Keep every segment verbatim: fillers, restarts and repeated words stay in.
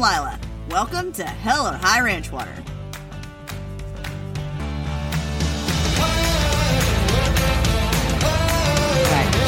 Lila. Welcome to Hell or High Ranch Water. All right,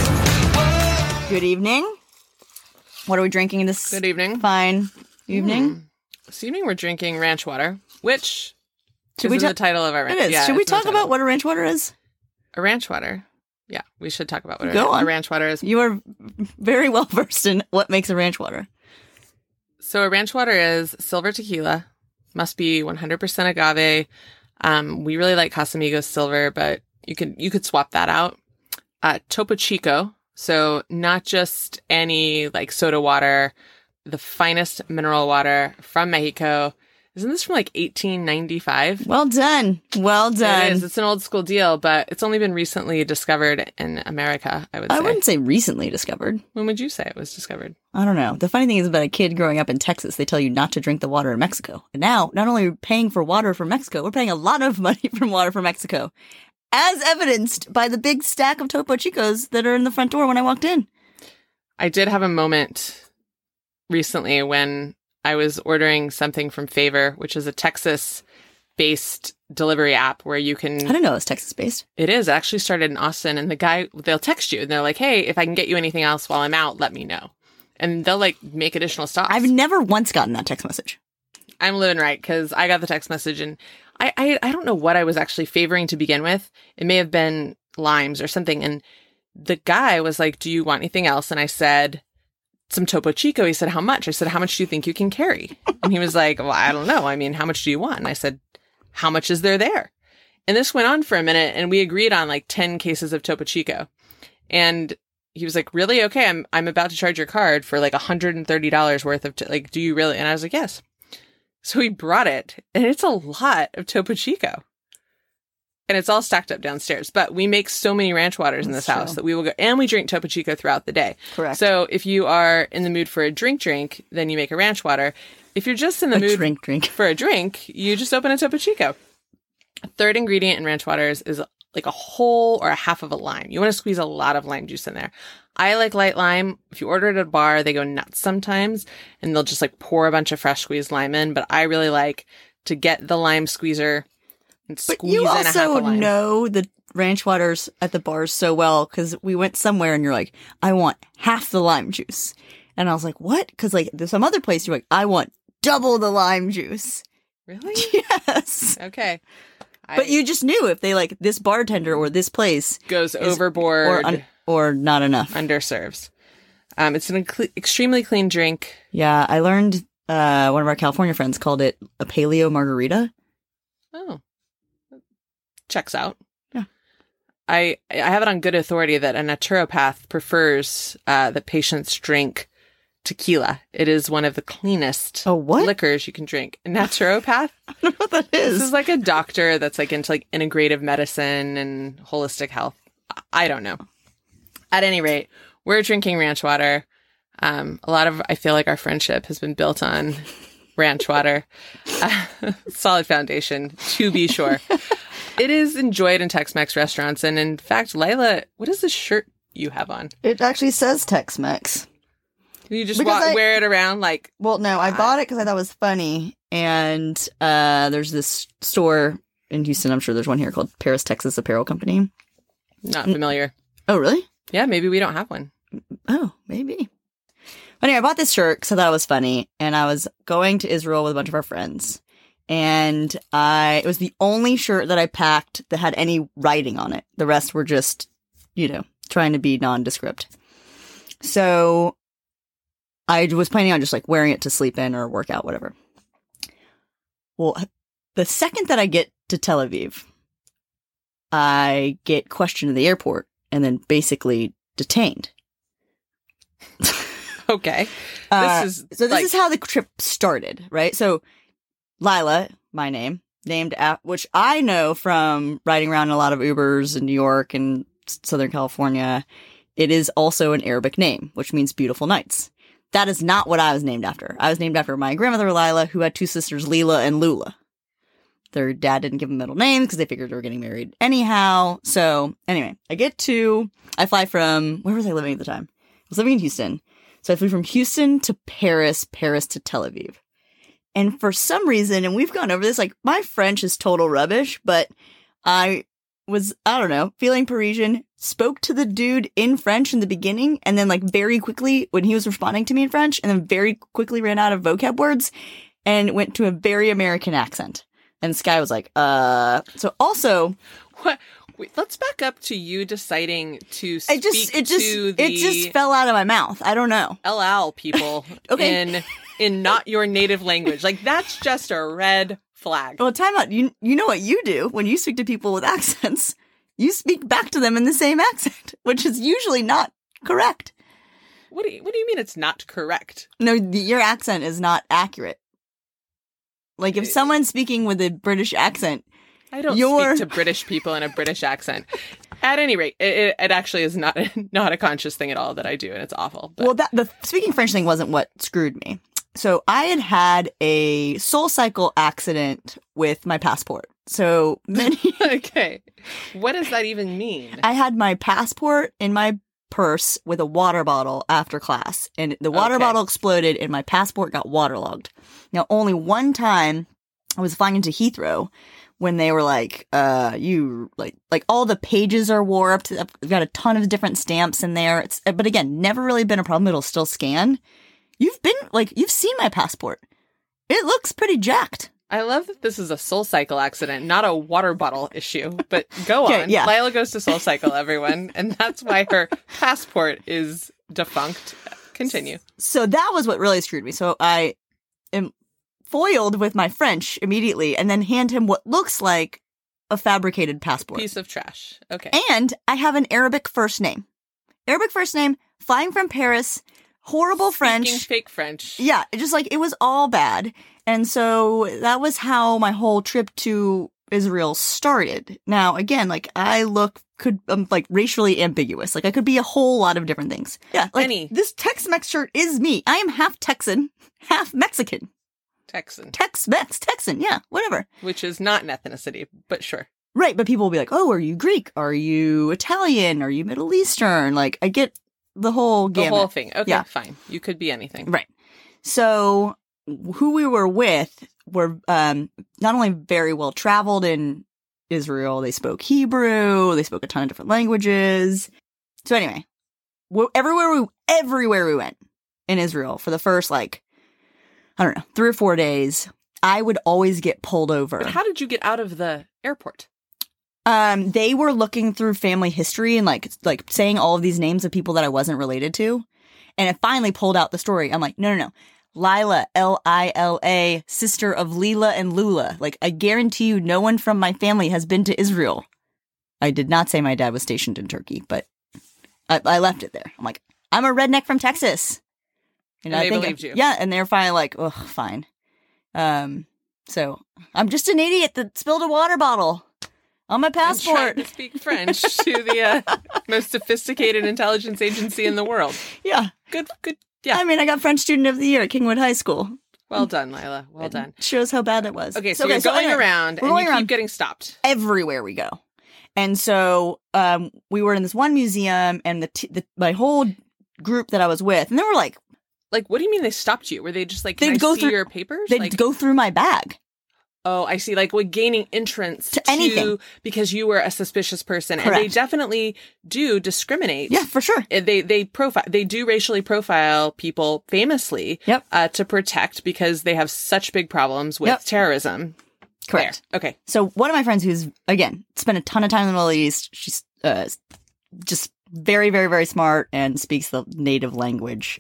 cheers. Cheers. Good evening. What are we drinking this Good evening. fine evening? Mm. This evening we're drinking ranch water, which Should is we in ta- the title of our ranch. It is. Yeah, Should we it's in the talk about title. what a ranch water is? A ranch water. Yeah, we should talk about what a, Go a on. ranch water is. You are very well versed in what makes a ranch water. So a ranch water is silver tequila. Must be one hundred percent agave. Um, we really like Casamigos silver, but you could you could swap that out. Uh, Topo Chico. So not just any like soda water, the finest mineral water from Mexico. Isn't this from like eighteen ninety-five? Well done. Well done. It is. It's an old school deal, but it's only been recently discovered in America, I would say. I wouldn't say recently discovered. When would you say it was discovered? I don't know. The funny thing is about a kid growing up in Texas, they tell you not to drink the water in Mexico. And now, not only are we paying for water from Mexico, we're paying a lot of money from water from Mexico. As evidenced by the big stack of Topo Chicos that are in the front door when I walked in. I did have a moment recently when I was ordering something from Favor, which is a Texas-based delivery app where you can... I didn't know it was Texas-based. It is. It actually started in Austin, and the guy, they'll text you, and they're like, hey, if I can get you anything else while I'm out, let me know. And they'll, like, make additional stops. I've never once gotten that text message. I'm living right, because I got the text message, and I, I I don't know what I was actually favoring to begin with. It may have been limes or something, and the guy was like, do you want anything else? And I said... some Topo Chico. He said, how much? I said, how much do you think you can carry? And he was like, well, I don't know. I mean, how much do you want? And I said, how much is there there? And this went on for a minute, and we agreed on like ten cases of Topo Chico. And he was like, really? Okay, I'm I'm about to charge your card for like one hundred thirty dollars worth of, t- like, do you really? And I was like, yes. So he brought it, and it's a lot of Topo Chico. And it's all stacked up downstairs. But we make so many ranch waters in That's this house true. that we will go, and we drink Topo Chico throughout the day. Correct. So if you are in the mood for a drink drink, then you make a ranch water. If you're just in the A mood drink, drink. for a drink, you just open a Topo Chico. Third ingredient in ranch waters is like a whole or a half of a lime. You want to squeeze a lot of lime juice in there. I like light lime. If you order it at a bar, they go nuts sometimes, and they'll just like pour a bunch of fresh squeezed lime in. But I really like to get the lime squeezer and But squeeze you in a half a also lime. know the ranch waters at the bars so well because we went somewhere and you're like, I want half the lime juice. And I was like, what? Because like there's some other place you're like, I want double the lime juice. Really? Yes. Okay. But I- you just knew if they like this bartender or this place goes is- overboard. or un- or not enough. underserves. Um, it's an inc- extremely clean drink. Yeah, I learned uh, one of our California friends called it a paleo margarita. Oh, checks out. Yeah. I I have it on good authority that a naturopath prefers uh, that patients drink tequila. It is one of the cleanest Oh, what? liquors you can drink. A naturopath? I don't know what that is. This is like a doctor that's like into like integrative medicine and holistic health. I- I don't know. At any rate, we're drinking ranch water. Um, a lot of, I feel like our friendship has been built on ranch water. Uh, solid foundation, to be sure. It is enjoyed in Tex-Mex restaurants. And in fact, Lila, what is the shirt you have on? It actually says Tex-Mex. You just Because wa- I- wear it around like, Well, no, I bought it because I thought it was funny. And uh, there's this store in Houston, I'm sure there's one here, called Paris, Texas Apparel Company. not familiar. Oh, really? Yeah, maybe we don't have one. Oh, maybe. But anyway, I bought this shirt because I thought it was funny. And I was going to Israel with a bunch of our friends. And I it was the only shirt that I packed that had any writing on it. The rest were just, you know, trying to be nondescript. So I was planning on just like wearing it to sleep in or work out, whatever. Well, the second that I get to Tel Aviv, I get questioned at the airport and then basically detained. Okay. Uh, This is so this like- is how the trip started, right? So Lila, my name, named af- which I know from riding around in a lot of Ubers in New York and S- Southern California. It is also an Arabic name, which means beautiful nights. That is not what I was named after. I was named after my grandmother Lila, who had two sisters, Leela and Lula. Their dad didn't give them middle names because they figured they were getting married anyhow. So anyway, I get to, I fly from, where was I living at the time? I was living in Houston. So I flew from Houston to Paris, Paris to Tel Aviv. And for some reason, and we've gone over this, like, my French is total rubbish, but I was, I don't know, feeling Parisian, spoke to the dude in French in the beginning, and then, like, very quickly, when he was responding to me in French, and then very quickly ran out of vocab words, and went to a very American accent. And Sky was like, uh, so also... What? Wait, let's back up to you deciding to speak it just, it just, to the it just fell out of my mouth. I don't know. El Al people Okay. in in not your native language. Like, that's just a red flag. Well, time out. You, you know what you do when you speak to people with accents. You speak back to them in the same accent, which is usually not correct. What do you, what do you mean it's not correct? No, the, your accent is not accurate. Like, if someone's speaking with a British accent, I don't You're... speak to British people in a British accent. At any rate, it, it, it actually is not not a conscious thing at all that I do, and it's awful. But... Well, that the speaking French thing wasn't what screwed me. So I had had a Soul Cycle accident with my passport. So many. Okay, what does that even mean? I had my passport in my purse with a water bottle after class, and the water Okay. bottle exploded, and my passport got waterlogged. Now, only one time I was flying into Heathrow. When they were like, uh, you, like, like all the pages are warped. I've got a ton of different stamps in there. It's, but again, never really been a problem. It'll still scan. You've been, like, you've seen my passport. It looks pretty jacked. I love that this is a Soul Cycle accident, not a water bottle issue. But go Okay, on. yeah. Lila goes to Soul Cycle, everyone. And that's why her passport is defunct. Continue. So that was what really screwed me. So I am foiled with my French immediately and then hand him what looks like a fabricated passport. Piece of trash. Okay. And I have an Arabic first name. Arabic first name, flying from Paris, horrible French. Speaking fake French. Yeah, it just like it was all bad. And so that was how my whole trip to Israel started. Now, again, like I look could um, like racially ambiguous. Like I could be a whole lot of different things. Yeah, like Any. this Tex-Mex shirt is me. I am half Texan, half Mexican. Texan. Tex-Mex, Texan, yeah, whatever. Which is not an ethnicity, but sure. Right, but people will be like, "Oh, are you Greek? Are you Italian? Are you Middle Eastern?" Like I get the whole The gamut. whole thing. Okay, Yeah. fine. You could be anything. Right. So who we were with were um, not only very well traveled in Israel, they spoke Hebrew, they spoke a ton of different languages. So anyway, we everywhere we everywhere we went in Israel for the first like I don't know three or four days, I would always get pulled over. But how did you get out of the airport? Um, they were looking through family history and like like saying all of these names of people that I wasn't related to, and it finally pulled out the story. I'm like, no, no, no, Lila, L I L A, sister of Leela and Lula. Like, I guarantee you, no one from my family has been to Israel. I did not say my dad was stationed in Turkey, but I, I left it there. I'm like, I'm a redneck from Texas, And I they think believed you. Yeah, and they're finally like, oh, fine. Um, so I'm just an idiot that spilled a water bottle on my And trying passport. to speak French to the uh, most sophisticated intelligence agency in the world. Yeah. Good, good. Yeah. I mean, I got French Student of the Year at Kingwood High School. Well done, Lila. Well done. It shows how bad it was. Okay, so, you're going anyway, around we're and going you around. keep getting stopped. Everywhere we go. And so um, we were in this one museum, and the, t- the my whole group that I was with, and they were like, Like, what do you mean they stopped you? Were they just like, They'd can I go see through- your papers? they'd Like, go through my bag. oh, I see. Like, with gaining entrance To anything. because you were a suspicious person. And Correct. they definitely do discriminate. Yeah, for sure. Uh, They they profile they do racially profile people famously Yep. uh, to protect because they have such big problems with Yep. terrorism. Correct. There. Okay. So one of my friends who's, again, spent a ton of time in the Middle East, she's uh, just very, very, very smart and speaks the native language.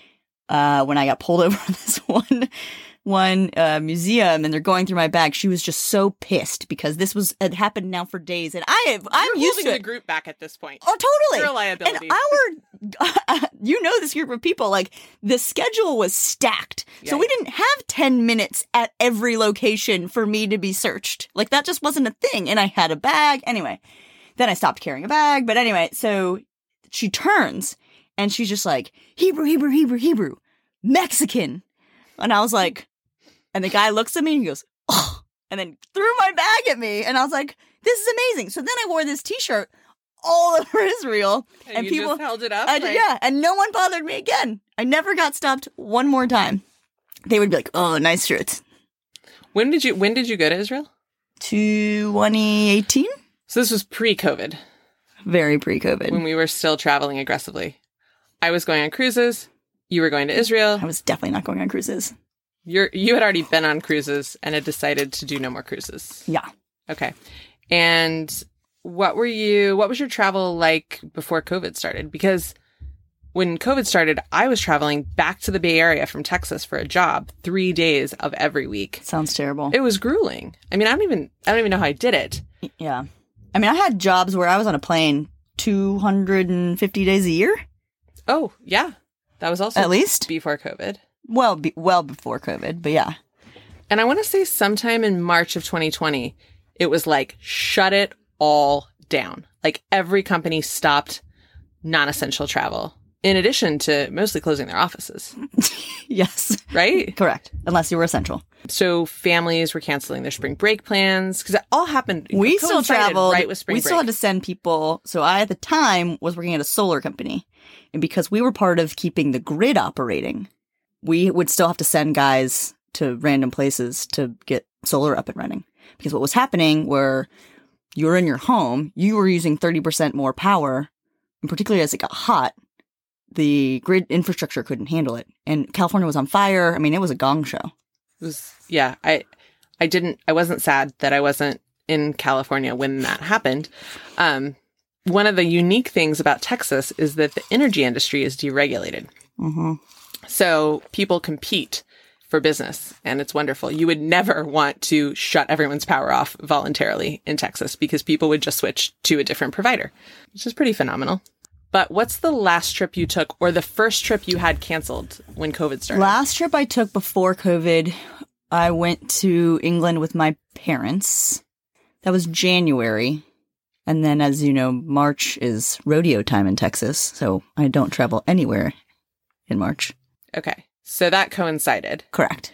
Uh, when I got pulled over in this one, one uh, museum and they're going through my bag, she was just so pissed because this was had happened now for days, and I have I'm You're used holding to the it. group back at this point. Oh, totally. You're a liability. And our, you know, this group of people, like the schedule was stacked, so Yeah. we didn't have ten minutes at every location for me to be searched. Like that just wasn't a thing, and I had a bag anyway. Then I stopped carrying a bag, but anyway, so she turns and she's just like, Hebrew, Hebrew, Hebrew, Hebrew, Mexican. And I was like, and the guy looks at me and he goes, oh, and then threw my bag at me. And I was like, this is amazing. So then I wore this t-shirt all over Israel. and and you people- just held it up. I, like, yeah, and no one bothered me again. I never got stopped one more time. They would be like, "Oh, nice shirts." When did you When did you go to Israel? twenty eighteen? So this was pre-COVID. Very pre-COVID. When we were still traveling aggressively. I was going on cruises. You were going to Israel. I was definitely not going on cruises. You're you had already been on cruises and had decided to do no more cruises. Yeah. Okay. And what were you, what was your travel like before COVID started? Because when COVID started, I was traveling back to the Bay Area from Texas for a job three days of every week. Sounds terrible. It was grueling. I mean, I don't even, I don't even know how I did it. Yeah. I mean, I had jobs where I was on a plane two hundred fifty days a year. Oh, yeah. That was also at least before COVID. Well, be, well before COVID, but yeah. And I want to say sometime in March of twenty twenty, it was like, shut it all down. Like every company stopped non-essential travel, in addition to mostly closing their offices. Yes. Right? Correct. Unless you were essential. So families were canceling their spring break plans because it all happened. We still traveled. Right with spring we break. still had to send people. So I, at the time, was working at a solar company. And because we were part of keeping the grid operating, we would still have to send guys to random places to get solar up and running. Because what was happening were you're in your home, you were using thirty percent more power, and particularly as it got hot, the grid infrastructure couldn't handle it. And California was on fire. I mean, it was a gong show. It was, yeah, I, I didn't, I wasn't sad that I wasn't in California when that happened. Um, one of the unique things about Texas is that the energy industry is deregulated. Mm-hmm. So people compete for business, and it's wonderful. You would never want to shut everyone's power off voluntarily in Texas because people would just switch to a different provider, which is pretty phenomenal. But what's the last trip you took or the first trip you had canceled when COVID started? Last trip I took before COVID, I went to England with my parents. That was January. And then, as you know, March is rodeo time in Texas, so I don't travel anywhere in March. Okay. So that coincided. Correct.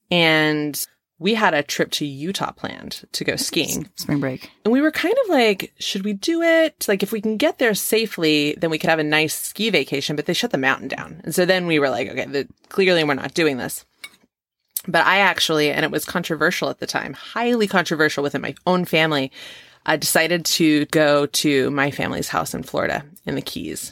And we had a trip to Utah planned to go skiing. Spring break. And we were kind of like, should we do it? Like, if we can get there safely, then we could have a nice ski vacation, but they shut the mountain down. And so then we were like, okay, the, clearly we're not doing this. But I actually, and it was controversial at the time, highly controversial within my own family, I decided to go to my family's house in Florida in the Keys.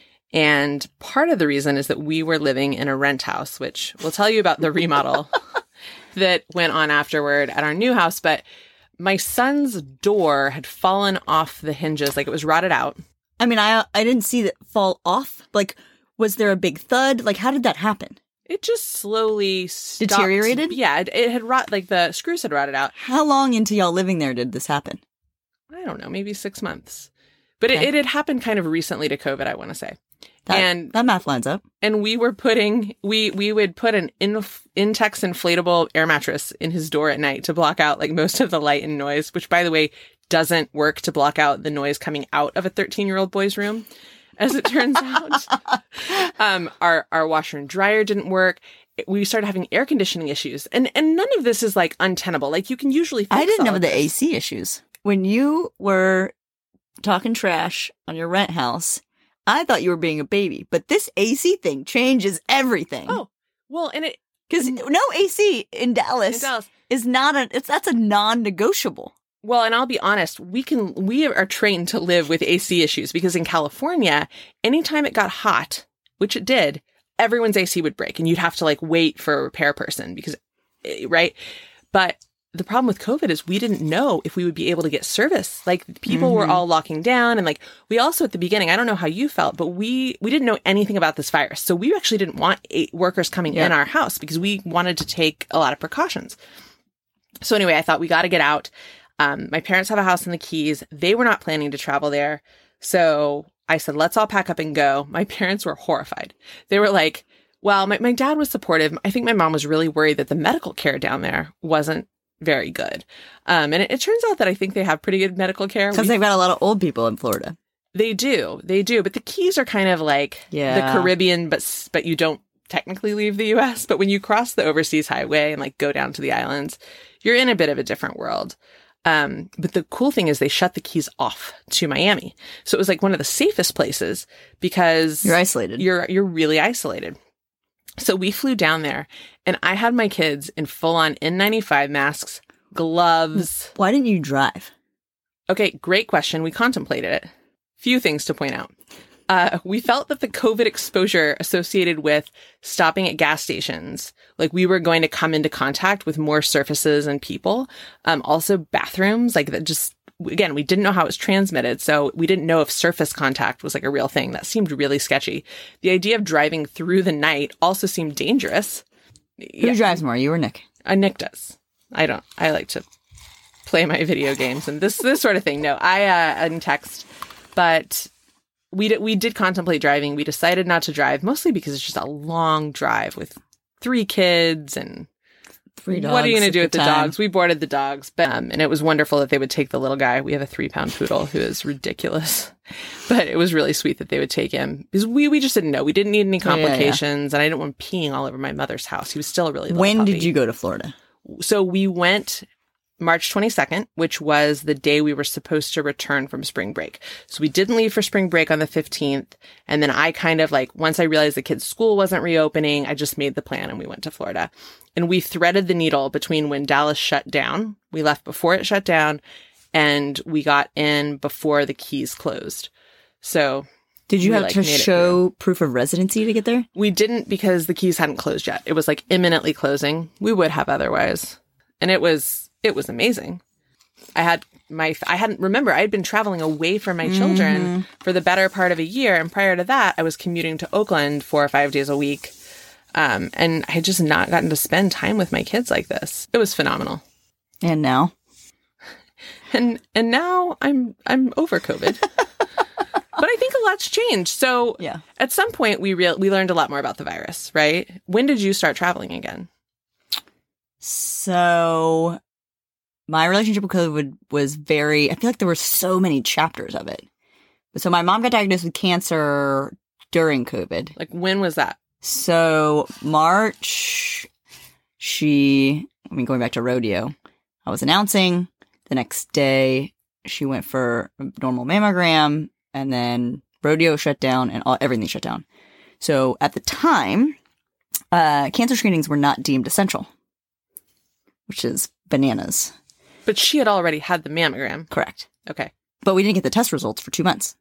And part of the reason is that we were living in a rent house, which we'll tell you about the remodel that went on afterward at our new house. But my son's door had fallen off the hinges, like it was rotted out. I mean, I I didn't see it fall off. Like, was there a big thud? Like, how did that happen? It just slowly stopped. Deteriorated? Yeah, it, it had rot, like the screws had rotted out. How long into y'all living there did this happen? I don't know, maybe six months. But Okay. it, it had happened kind of recently to COVID, I want to say. That, and that math lines up. and we were putting we we would put an in, Intex inflatable air mattress in his door at night to block out like most of the light and noise, which by the way doesn't work to block out the noise coming out of a thirteen year old boy's room, as it turns out. um, our our washer and dryer didn't work. We started having air conditioning issues, and and none of this is like untenable. Like you can usually fix I didn't all know of the this. A C issues. When you were talking trash on your rent house, I thought you were being a baby, but this A C thing changes everything. Oh, well, and it Because no A C in Dallas, in Dallas. is not a, it's, that's a non-negotiable. Well, and I'll be honest, we can, we are trained to live with A C issues because in California, anytime it got hot, which it did, everyone's A C would break and you'd have to like wait for a repair person because, eh, right? But the problem with COVID is we didn't know if we would be able to get service. Like people mm-hmm. were all locking down, and like we also at the beginning, I don't know how you felt, but we, we didn't know anything about this virus. So we actually didn't want eight workers coming yeah. in our house because we wanted to take a lot of precautions. So anyway, I thought we got to get out. Um, my parents have a house in the Keys. They were not planning to travel there. So I said, let's all pack up and go. My parents were horrified. They were like, well, my, my dad was supportive. I think my mom was really worried that the medical care down there wasn't very good. Um, and it, it turns out that I think they have pretty good medical care. Because they've got a lot of old people in Florida. They do. They do. But the Keys are kind of like yeah. the Caribbean, but but you don't technically leave the U S. But when you cross the overseas highway and like go down to the islands, you're in a bit of a different world. Um, but the cool thing is they shut the Keys off to Miami. So it was like one of the safest places because you're isolated. You're you're really isolated. So we flew down there, and I had my kids in full-on N ninety-five masks, gloves. Why didn't you drive? Okay, great question. We contemplated it. Few things to point out. Uh, we felt that the COVID exposure associated with stopping at gas stations, like we were going to come into contact with more surfaces and people. Um, also bathrooms, like that just, again, we didn't know how it was transmitted. So we didn't know if surface contact was like a real thing. That seemed really sketchy. The idea of driving through the night also seemed dangerous. Who Yeah. drives more, you or Nick? Uh, Nick does. I don't. I like to play my video games and this this sort of thing. No, I uh, and text, but we did we did contemplate driving. We decided not to drive, mostly because it's just a long drive with three kids and Three dogs. what are you going to at do with the time. dogs? We boarded the dogs, but um, and it was wonderful that they would take the little guy. We have a three pound poodle who is ridiculous, but it was really sweet that they would take him because we we just didn't know. We didn't need any Yeah, yeah, yeah. complications, and I didn't want him peeing all over my mother's house. He was still a really little When puppy. did you go to Florida? So we went March twenty-second, which was the day we were supposed to return from spring break. So we didn't leave for spring break on the fifteenth. And then I kind of like, once I realized the kids' school wasn't reopening, I just made the plan and we went to Florida. And we threaded the needle between when Dallas shut down. We left before it shut down and we got in before the Keys closed. So Did you we, have like, to made it show proof of residency to get there? we didn't because the Keys hadn't closed yet. It was like imminently closing. We would have otherwise. And it was, it was amazing. I had my, I hadn't, remember, I had been traveling away from my children Mm-hmm. for the better part of a year. And prior to that, I was commuting to Oakland four or five days a week. Um, and I had just not gotten to spend time with my kids like this. It was phenomenal. And now? And, and now I'm, I'm over COVID. But I think a lot's changed. So Yeah. at some point we real, we learned a lot more about the virus, right? When did you start traveling again? So my relationship with COVID was very, I feel like there were so many chapters of it. So my mom got diagnosed with cancer during COVID. Like, when was that? So March, she, I mean, going back to rodeo, I was announcing. The next day, she went for a normal mammogram, and then rodeo shut down and all, everything shut down. So at the time, uh, cancer screenings were not deemed essential, which is bananas. But she had already had the mammogram. Correct. Okay. But we didn't get the test results for two months.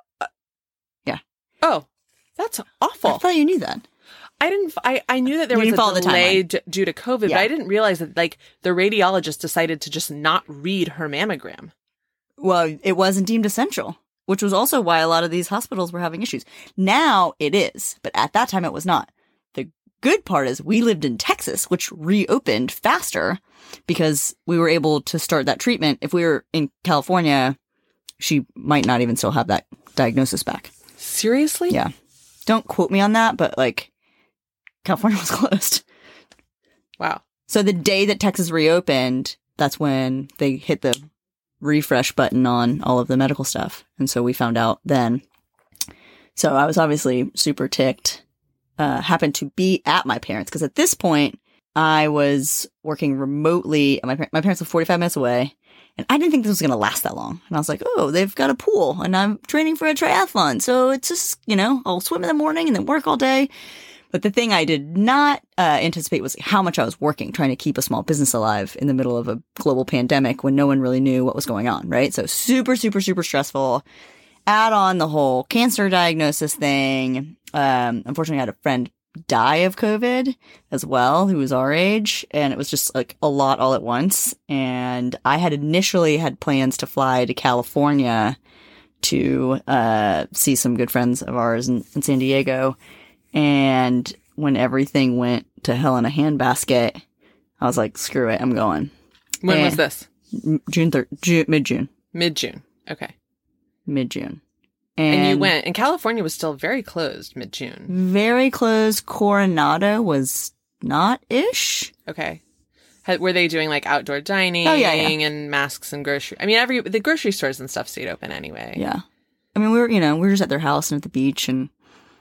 Oh, that's awful. I thought you knew that. I didn't, I, I knew that there You was didn't follow a the delay timeline. d- due to COVID, Yeah. but I didn't realize that, like, the radiologist decided to just not read her mammogram. Well, it wasn't deemed essential, which was also why a lot of these hospitals were having issues. Now it is, but at that time it was not. The good part is we lived in Texas, which reopened faster because we were able to start that treatment. If we were in California, she might not even still have that diagnosis back. Seriously? Yeah. Don't quote me on that, but like California was closed. Wow. So the day that Texas reopened, that's when they hit the refresh button on all of the medical stuff. And so we found out then. So I was obviously super ticked. Uh, happened to be at my parents' because at this point I was working remotely. My, par- my parents were forty-five minutes away. And I didn't think this was going to last that long. And I was like, oh, they've got a pool and I'm training for a triathlon. So it's just, you know, I'll swim in the morning and then work all day. But the thing I did not uh, anticipate was how much I was working, trying to keep a small business alive in the middle of a global pandemic when no one really knew what was going on, right? So super, super, super stressful. Add on the whole cancer diagnosis thing. Um, unfortunately, I had a friend die of COVID as well, who was our age. And it was just like a lot all at once. And I had initially had plans to fly to California to uh, see some good friends of ours in, in San Diego. And when everything went to hell in a handbasket, I was like, screw it, I'm going. When Eh. was this? M- June third, June, mid-June, Mid-June. Okay. mid-June. And, you went, and California was still very closed mid-June. Very close. Coronado was not-ish. Okay. Had, were they doing like outdoor dining Oh, yeah, yeah. and masks and grocery? I mean, every the grocery stores and stuff stayed open anyway. Yeah. I mean, we were, you know, we were just at their house and at the beach, and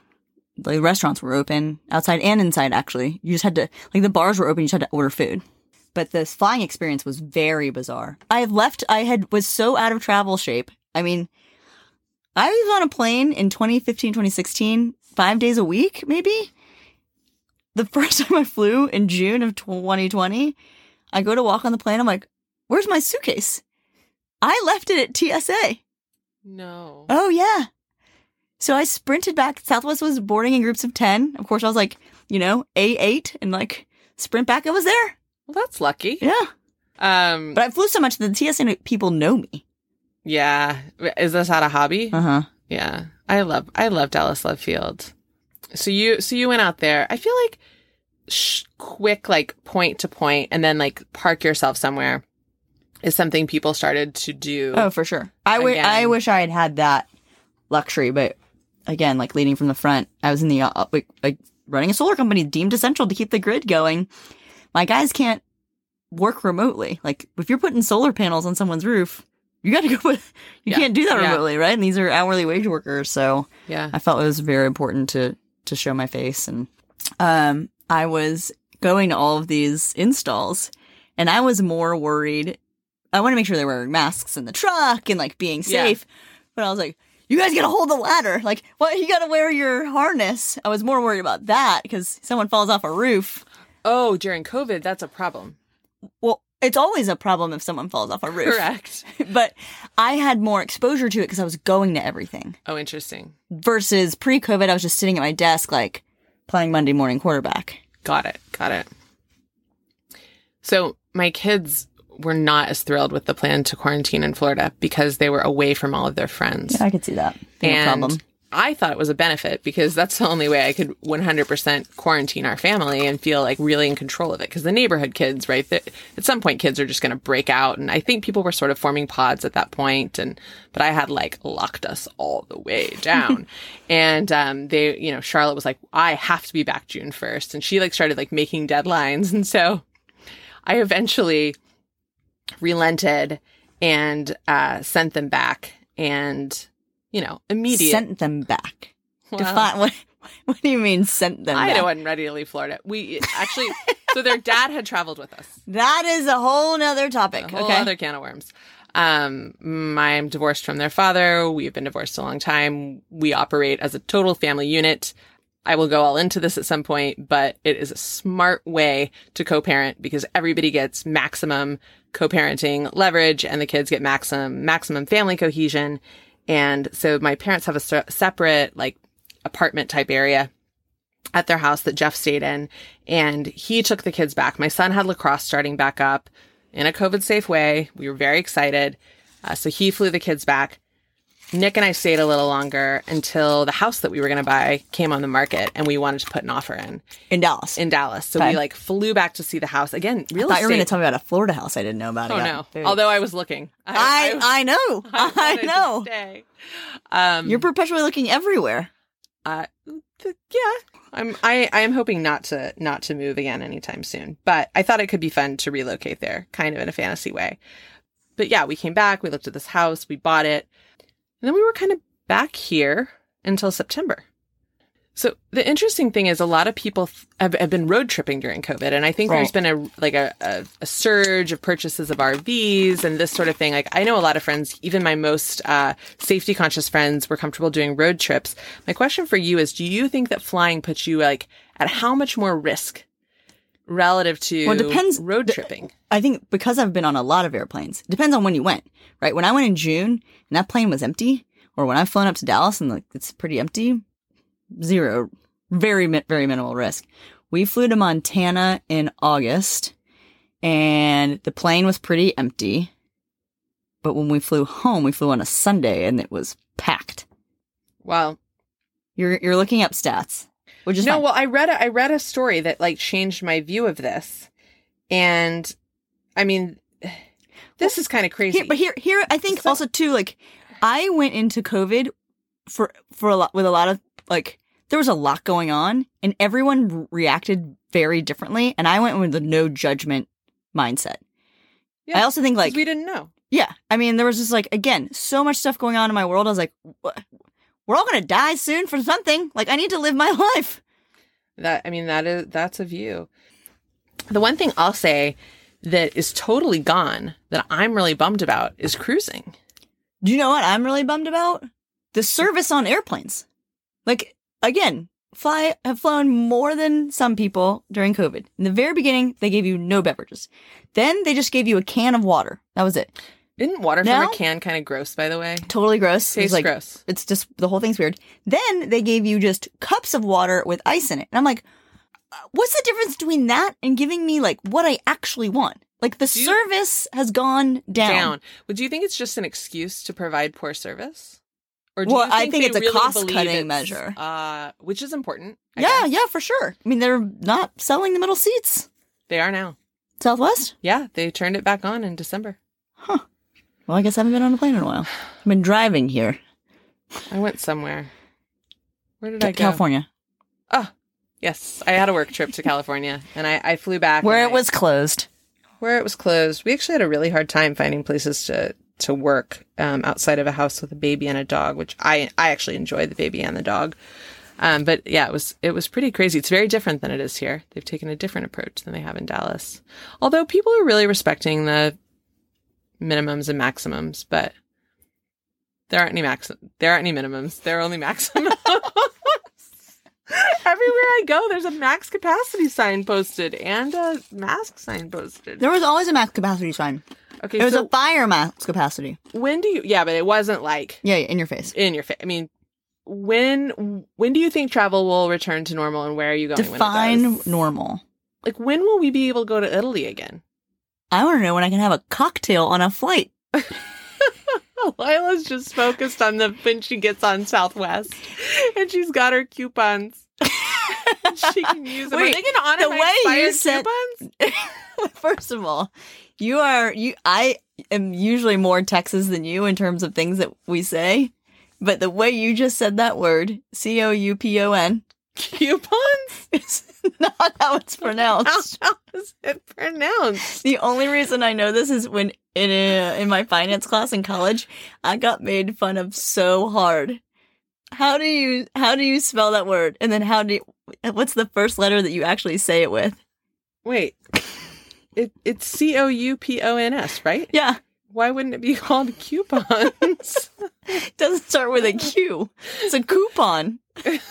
the restaurants were open outside and inside, actually. You just had to, like, the bars were open, you just had to order food. But this flying experience was very bizarre. I have left, I had, was so out of travel shape. I mean, I was on a plane in twenty fifteen, twenty sixteen, five days a week, maybe. the first time I flew in June of twenty twenty, I go to walk on the plane. I'm like, where's my suitcase? I left it at T S A. No. Oh, yeah. So I sprinted back. Southwest was boarding in groups of ten. Of course, I was like, you know, A eight and like sprint back. I was there. Well, that's lucky. Yeah. Um, But I flew so much that the T S A people know me. yeah. Is this out a hobby? Uh-huh. Yeah. I love, I love Dallas Love Field. So you, so you went out there. I feel like sh- quick, like point to point and then like park yourself somewhere is something people started to do. Oh, for sure. I, w- I wish I had had that luxury, but again, like leading from the front, I was in the, uh, like, like running a solar company deemed essential to keep the grid going. My guys can't work remotely. Like if you're putting solar panels on someone's roof, you got to go put, you yeah. can't do that yeah. remotely, right? And these are hourly wage workers. So yeah, I felt it was very important to, to show my face. And, um, I was going to all of these installs and I was more worried. I want to make sure they're wearing masks in the truck and like being safe. Yeah. But I was like, you guys got to hold the ladder. Like, what? You got to wear your harness. I was more worried about that because someone falls off a roof. Oh, during COVID, that's a problem. Well, it's always a problem if someone falls off a roof. Correct. But I had more exposure to it because I was going to everything. Oh, interesting. Versus pre-COVID, I was just sitting at my desk, like, playing Monday morning quarterback. Got it. Got it. So my kids were not as thrilled with the plan to quarantine in Florida because they were away from all of their friends. Yeah, I could see that being and a problem. I thought it was a benefit because that's the only way I could one hundred percent quarantine our family and feel like really in control of it. Because the neighborhood kids, right? At some point, kids are just going to break out. And I think people were sort of forming pods at that point. And, but I had like locked us all the way down. and, um, they, you know, Charlotte was like, I have to be back June first. And she like started like making deadlines. And so I eventually relented and, uh, sent them back and, you know, immediate. Sent them back. Well, Define, what, what do you mean sent them I back? wasn't ready to leave Florida. We actually, so their dad had traveled with us. That is a whole nother topic. A whole okay. other can of worms. Um, I'm divorced from their father. We've been divorced a long time. We operate as a total family unit. I will go all into this at some point, but it is a smart way to co-parent because everybody gets maximum co-parenting leverage and the kids get maximum, maximum family cohesion. And so my parents have a se- separate like apartment type area at their house that Jeff stayed in. And he took the kids back. My son had lacrosse starting back up in a COVID safe way. We were very excited. Uh, so he flew the kids back. Nick and I stayed a little longer until the house that we were going to buy came on the market and we wanted to put an offer in. In Dallas. In Dallas. So okay. we like flew back to see the house. Again, real I thought estate. you were going to tell me about a Florida house I didn't know about. Oh, I no. very... Although I was looking. I, I, I know. I, I, I know. Stay. Um, You're perpetually looking everywhere. Uh, th- yeah. I'm, I, I am hoping not to, not to move again anytime soon, but I thought it could be fun to relocate there kind of in a fantasy way. But yeah, we came back, we looked at this house, we bought it, and then we were kind of back here until September. So the interesting thing is a lot of people th- have, have been road tripping during COVID. And I think right. there's been a, like a, a, a surge of purchases of R Vs and this sort of thing. Like I know a lot of friends, even my most, uh, safety conscious friends were comfortable doing road trips. My question for you is, do you think that flying puts you like at how much more risk relative to well, it depends. road tripping? I think because I've been on a lot of airplanes, it depends on when you went, right? When I went in June and that plane was empty, or when I've flown up to Dallas and like it's pretty empty, zero, very, very minimal risk. We flew to Montana in August and the plane was pretty empty. But when we flew home, we flew on a Sunday and it was packed. Well, you're, you're looking up stats, which is no, fine. well, I read a, I read a story that like changed my view of this. And I mean, this well, is kind of crazy. Here, but here, here, I think so, also too, like, I went into COVID for, for a lot, with a lot of, like, there was a lot going on and everyone reacted very differently. And I went with a no judgment mindset. Yeah, I also think like, we didn't know. Yeah. I mean, there was just like, again, so much stuff going on in my world. I was like, we're all going to die soon for something. Like I need to live my life. That, I mean, that is, that's a view. The one thing I'll say that is totally gone that I'm really bummed about is cruising. Do you know what I'm really bummed about? The service on airplanes. Like, again, fly have flown more than some people during COVID. In the very beginning, they gave you no beverages. Then they just gave you a can of water. That was it. Isn't water Now- from a can kind of gross, by the way? Totally gross. It was Tastes like, gross. It's just, the whole thing's weird. Then they gave you just cups of water with ice in it. And I'm like, uh, what's the difference between that and giving me like what I actually want? Like the Do you- service has gone down. Down. Would you think it's just an excuse to provide poor service? Or do Well, you I think think they it's a really cost-cutting believe it's, measure. Uh, which is important. I Yeah, guess. yeah, for sure. I mean, they're not selling the middle seats. They are now. Southwest? Yeah, they turned it back on in December. Well, I guess I haven't been on a plane in a while. I've been driving here. I went somewhere. Where did I go? California. Oh, yes. I had a work trip to California, and I, I flew back. Where and it I- was closed. Where it was closed. We actually had a really hard time finding places to, to work um, outside of a house with a baby and a dog, which I I actually enjoyed the baby and the dog. Um, but yeah, it was it was pretty crazy. It's very different than it is here. They've taken a different approach than they have in Dallas. Although people are really respecting the minimums and maximums, but there aren't any max there aren't any minimums. There are only maximums. Everywhere I go, there's a max capacity sign posted and a mask sign posted. There was always a max capacity sign. Okay, It was so a fire max capacity. when do you? Yeah, but it wasn't like Yeah, yeah, in your face. in your face. I mean, when when do you think travel will return to normal, and where are you going? when it Define does? normal. Like, when will we be able to go to Italy again? I want to know when I can have a cocktail on a flight. Lila's just focused on the when she gets on Southwest, and she's got her coupons. She can use them. Wait, Are they going to honor the my way you expired said- coupons? First of all, you are you. I am usually more Texas than you in terms of things that we say, but the way you just said that word, C O U P O N, Coupons? is not how it's How, pronounced. how is it pronounced? The only reason I know this is when in a, in my finance class in college, I got made fun of so hard. How do you how do you spell that word? And then how do you, what's the first letter that you actually say it with? Wait, it it's C O U P O N S, right? Yeah, Why wouldn't it be called coupons? it doesn't start with a Q. It's a coupon.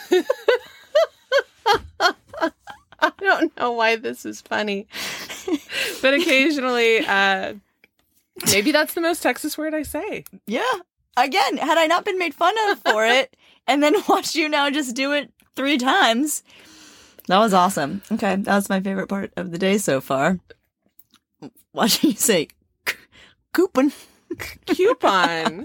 I don't know why this is funny, but occasionally, uh, maybe that's the most Texas word I say. Yeah. Again, had I not been made fun of for it, and then watched you now just do it three times, that was awesome. Okay, that was my favorite part of the day so far. Watching you say c- coupon. Coupon.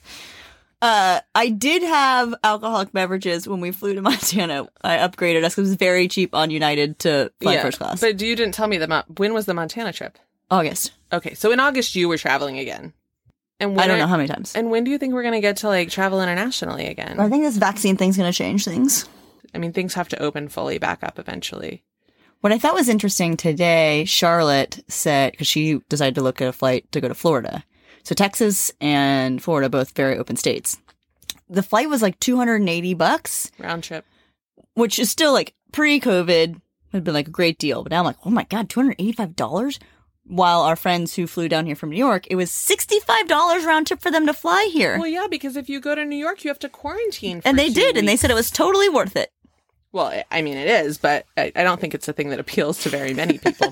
Uh, I did have alcoholic beverages when we flew to Montana. I upgraded us because it was very cheap on United to fly first class. But you didn't tell me the Mo- when was the Montana trip? August. Okay, so in August you were traveling again, and when I don't are- know how many times. And when do you think we're gonna get to like travel internationally again? I think this vaccine thing's going to change things. I mean, things have to open fully back up eventually. What I thought was interesting today, Charlotte said, because she decided to look at a flight to go to Florida. So Texas and Florida, both very open states. The flight was like two hundred eighty bucks, Round trip. which is still like pre-COVID had been like a great deal. But now I'm like, oh my God, two hundred eighty-five dollars? While our friends who flew down here from New York, it was sixty-five dollars round trip for them to fly here. Well, yeah, because if you go to New York, you have to quarantine. For And they two did, and they weeks. said it was totally worth it. Well, I- I mean, it is, but I, I don't think it's a thing that appeals to very many people.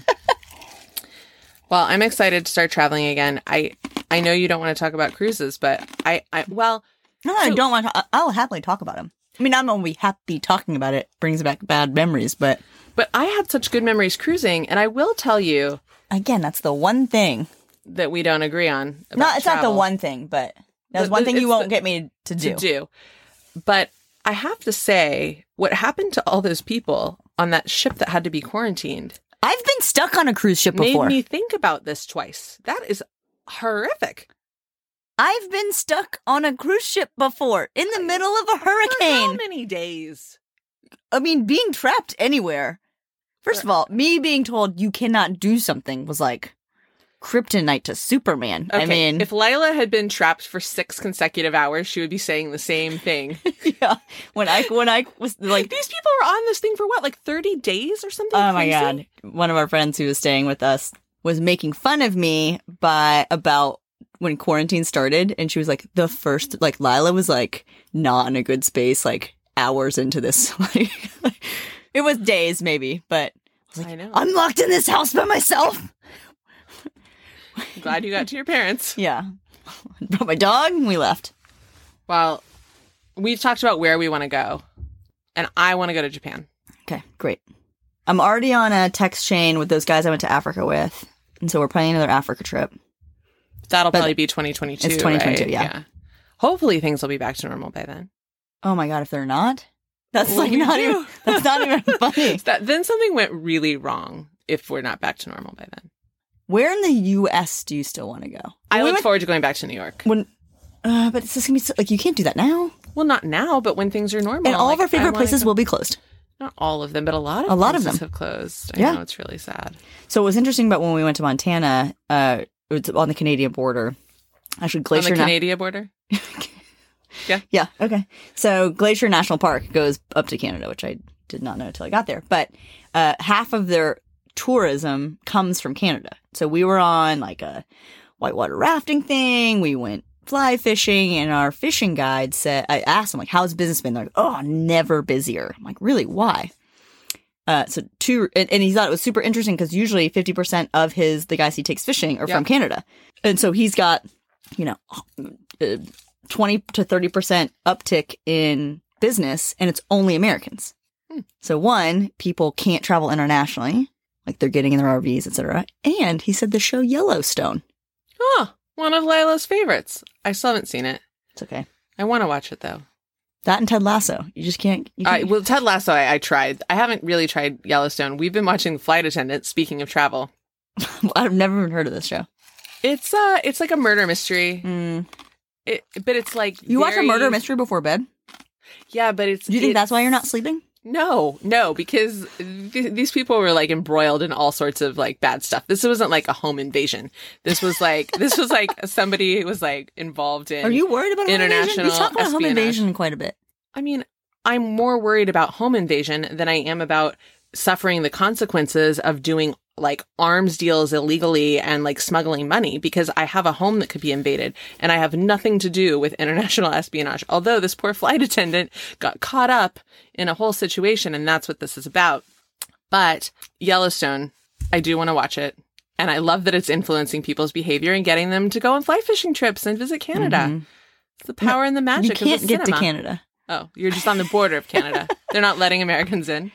Well, I'm excited to start traveling again. I I know you don't want to talk about cruises, but I, I well, No, I So- don't want to. I'll happily talk about them. I mean, I'm only happy talking about it. Brings back bad memories, but but I had such good memories cruising, and I will tell you again, that's the one thing. that we don't agree on. About No, it's not the travel one thing, but that's The- one the- thing you it's won't the- get me to do. to do. But I have to say, what happened to all those people on that ship that had to be quarantined I've been stuck on a cruise ship made before. me think about this twice. That is horrific. I've been stuck on a cruise ship before in the middle of a For how hurricane. many days? I mean, being trapped anywhere. First of all, me being told you cannot do something was like kryptonite to Superman. Okay, I mean, if Lila had been trapped for six consecutive hours, she would be saying the same thing. yeah, when I when I was like, These people were on this thing for what, like thirty days or something? oh my crazy? God, one of our friends who was staying with us was making fun of me by about when quarantine started, and she was like the first, like Lila was like not in a good space, like hours into this. It was days, maybe, but I was like, I know. I'm locked in this house by myself. I'm glad you got to your parents. Yeah. Brought my dog and we left. Well, we've talked about where we want to go, and I want to go to Japan. Okay, great. I'm already on a text chain with those guys I went to Africa with, and so we're planning another Africa trip. That'll But probably be twenty twenty-two. it's twenty twenty-two, right? yeah. Hopefully things will be back to normal by then. Oh my god, if they're not, that's What like do we not do? even that's not even funny. That, then something went really wrong if we're not back to normal by then. Where in the U S do you still want to go? I When we look went- forward to going back to New York. when, uh, but it's just gonna be so, like you can't do that now, Well, not now, but when things are normal. and all of like, our favorite I wanna places go- will be closed. Not all of them, but a lot of A lot of places them. have closed. I Yeah. know, it's really sad. So what was interesting about when we went to Montana, uh, it's on the Canadian border. Actually, Glacier. On the Na- Canadian border? Yeah. Okay. So Glacier National Park goes up to Canada, which I did not know until I got there. But uh, half of their tourism comes from Canada. So we were on like a whitewater rafting thing. We went fly fishing, and our fishing guide said, I asked him, like, how's business been? They're like, oh, never busier. I'm like, really? Why? Uh, so two, and, and he thought it was super interesting because usually fifty percent of his, the guys he takes fishing are Yeah. from Canada. And so he's got, you know, uh, twenty to thirty percent uptick in business, and it's only Americans. Hmm. So one, people can't travel internationally, like they're getting in their R Vs, et cetera. And he said the show Yellowstone. Oh, one of Lila's favorites. I still haven't seen it. It's okay. I want to watch it, though. That and Ted Lasso. You just can't. You I, can't well, Ted Lasso, I, I tried. I haven't really tried Yellowstone. We've been watching Flight Attendant, speaking of travel. I've never even heard of this show. It's uh, it's like a murder mystery. Mm. It, but it's like You watch a very- murder mystery before bed? Yeah, but it's. Do you think it's- that's why you're not sleeping? No, no, because th- these people were like embroiled in all sorts of like bad stuff. This wasn't like a home invasion. This was like this was like somebody was like involved in. Are you worried about home invasion? international You talk about home espionage. invasion quite a bit. I mean, I'm more worried about home invasion than I am about suffering the consequences of doing like arms deals illegally and like smuggling money, because I have a home that could be invaded and I have nothing to do with international espionage. Although this poor flight attendant got caught up in a whole situation, and that's what this is about. But Yellowstone, I do want to watch it. And I love that it's influencing people's behavior and getting them to go on fly fishing trips and visit Canada. Mhm. It's the power and the You magic can't of the get to cinema. Canada. Oh, you're just on the border of Canada. They're not letting Americans in.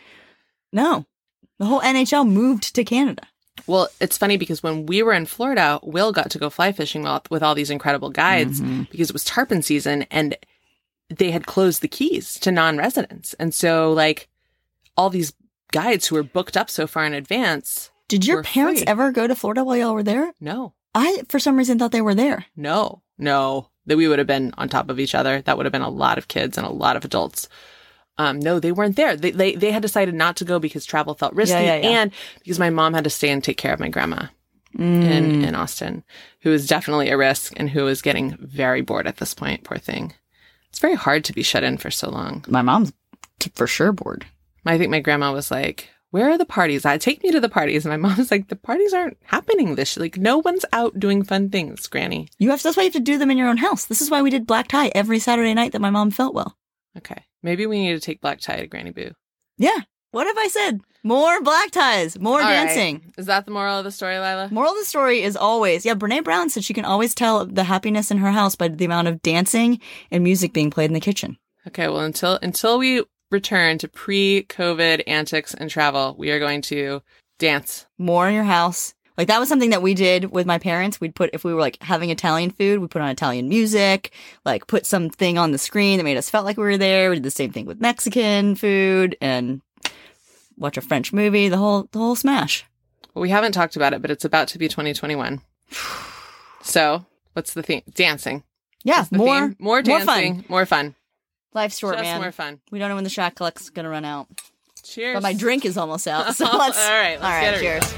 No. The whole N H L moved to Canada. Well, it's funny because when we were in Florida, Will got to go fly fishing with, with all these incredible guides Mhm. because it was tarpon season and they had closed the Keys to non-residents. And so, like, all these guides who were booked up so far in advance, Did your We're parents free. ever go to Florida while y'all were there? no, I, for some reason, thought they were there. no, no, that we would have been on top of each other. That would have been a lot of kids and a lot of adults. Um, no, they weren't there. They, they they had decided not to go because travel felt risky, Yeah, yeah, yeah. and because my mom had to stay and take care of my grandma Mm. in in Austin, who is definitely a risk and who is getting very bored at this point. Poor thing. It's very hard to be shut in for so long. My mom's t- for sure bored. I think my grandma was like, "Where are the parties? I take me to the parties." And my mom was like, "The parties aren't happening this like no one's out doing fun things, Granny." You have. That's why you have to do them in your own house. This is why we did black tie every Saturday night that my mom felt well. Okay, maybe we need to take black tie to Granny Boo. Yeah. What have I said? More black ties, more All right. dancing. Is that the moral of the story, Lila? Moral of the story is always, yeah, Brene Brown said she can always tell the happiness in her house by the amount of dancing and music being played in the kitchen. Okay, well, until until we return to pre-COVID antics and travel, we are going to dance. More in your house. Like that was something that we did with my parents. We'd put, if we were like having Italian food, we put on Italian music, like put something on the screen that made us felt like we were there. We did the same thing with Mexican food and watch a French movie, the whole, the whole smash. Well, we haven't talked about it, but it's about to be twenty twenty-one. So, what's the theme? Dancing. Yeah. The More, theme. More dancing. fun. More fun. Life's short, Just man. more fun. We don't know when the shot clock's going to run out. Cheers. But my drink is almost out. So All let's, right, let's all right, get it. cheers.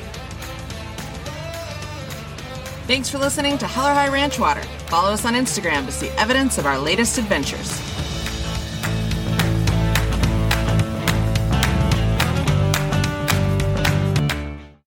Thanks for listening to Hell or High Ranch Water. Follow us on Instagram to see evidence of our latest adventures.